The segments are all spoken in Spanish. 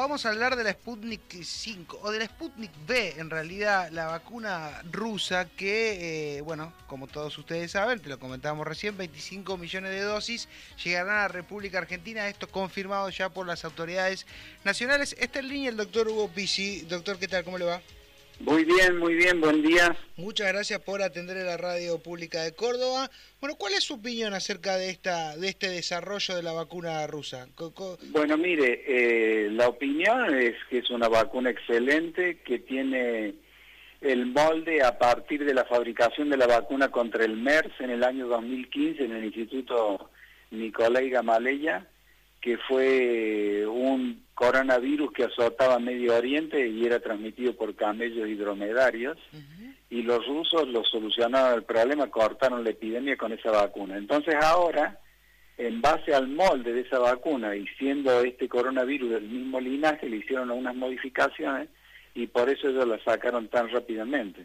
vamos a hablar de la Sputnik 5, o de la Sputnik V, en realidad, la vacuna rusa que, bueno, como todos ustedes saben, te lo comentábamos recién, 25 millones de dosis llegarán a la República Argentina, esto confirmado ya por las autoridades nacionales. Está en línea el doctor Hugo Pizzi. Doctor, ¿qué tal? ¿Cómo le va? Muy bien, buen día. Muchas gracias por atender a la radio pública de Córdoba. Bueno, ¿cuál es su opinión acerca de este desarrollo de la vacuna rusa? Bueno, mire, la opinión es que es una vacuna excelente, que tiene el molde a partir de la fabricación de la vacuna contra el MERS en el año 2015 en el Instituto Nicolai Gamaleya, que fue un coronavirus que azotaba Medio Oriente y era transmitido por camellos y dromedarios, y los rusos lo solucionaron el problema, cortaron la epidemia con esa vacuna. Entonces ahora, en base al molde de esa vacuna, y siendo este coronavirus del mismo linaje, le hicieron unas modificaciones, y por eso ellos la sacaron tan rápidamente.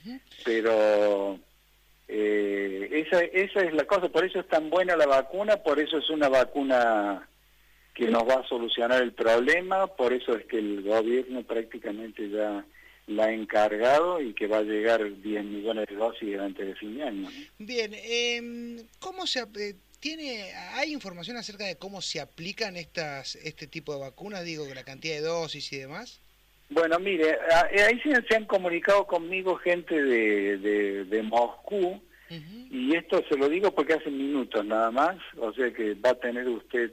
Pero esa es la cosa, por eso es tan buena la vacuna, por eso es una vacuna que nos va a solucionar el problema, por eso es que el gobierno prácticamente ya la ha encargado y que va a llegar 10 millones de dosis antes de fin de año, ¿no? Bien, ¿hay información acerca de cómo se aplican este tipo de vacunas, digo, la cantidad de dosis y demás? Bueno, mire, ahí se han comunicado conmigo gente de Moscú, y esto se lo digo porque hace minutos nada más, o sea que va a tener usted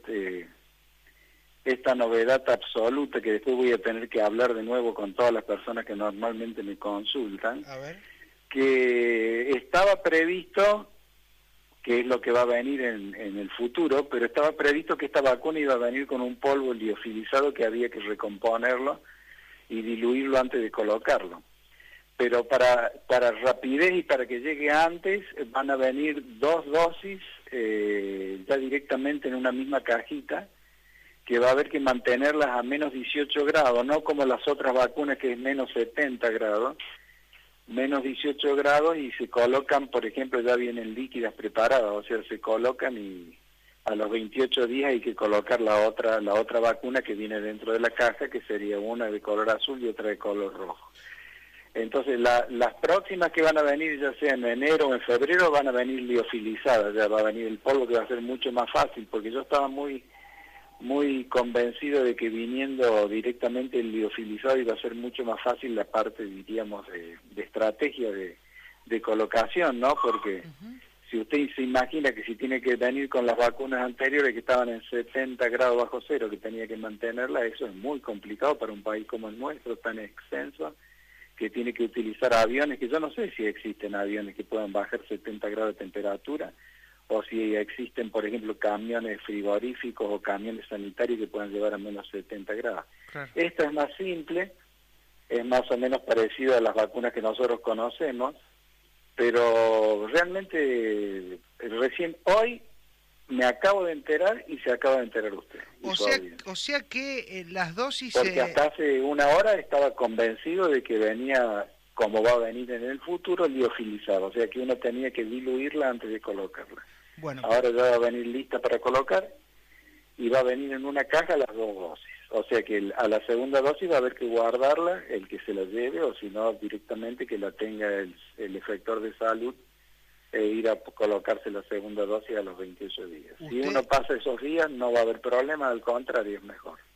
esta novedad absoluta que después voy a tener que hablar de nuevo con todas las personas que normalmente me consultan, A ver. que estaba previsto, que es lo que va a venir en el futuro, pero estaba previsto que esta vacuna iba a venir con un polvo liofilizado que había que recomponerlo y diluirlo antes de colocarlo. Pero para rapidez y para que llegue antes, van a venir 2 dosis ya directamente en una misma cajita, que va a haber que mantenerlas a menos 18 grados, no como las otras vacunas que es menos 70 grados, menos 18 grados, y se colocan, por ejemplo, ya vienen líquidas preparadas, o sea, se colocan y a los 28 días hay que colocar la otra vacuna que viene dentro de la caja, que sería una de color azul y otra de color rojo. Entonces las próximas que van a venir, ya sea en enero o en febrero, van a venir liofilizadas, ya va a venir el polvo, que va a ser mucho más fácil, porque yo estaba muy convencido de que viniendo directamente el liofilizado iba a ser mucho más fácil la parte, diríamos, de estrategia de colocación, ¿no? Porque si usted se imagina que si tiene que venir con las vacunas anteriores que estaban en 70 grados bajo cero, que tenía que mantenerla, eso es muy complicado para un país como el nuestro, tan extenso, que tiene que utilizar aviones, que yo no sé si existen aviones que puedan bajar 70 grados de temperatura, o si existen, por ejemplo, camiones frigoríficos o camiones sanitarios que puedan llevar a menos 70 grados. Claro. Esta es más simple, es más o menos parecido a las vacunas que nosotros conocemos, pero realmente recién hoy me acabo de enterar y se acaba de enterar usted. O sea que las dosis... Porque hasta hace una hora estaba convencido de que venía, como va a venir en el futuro, liofilizado, o sea que uno tenía que diluirla antes de colocarla. Bueno, ahora ya va a venir lista para colocar y va a venir en una caja las 2 dosis. O sea que a la segunda dosis va a haber que guardarla, el que se la lleve, o si no directamente que la tenga el efector de salud e ir a colocarse la segunda dosis a los 28 días. Si uno pasa esos días no va a haber problema, al contrario, es mejor.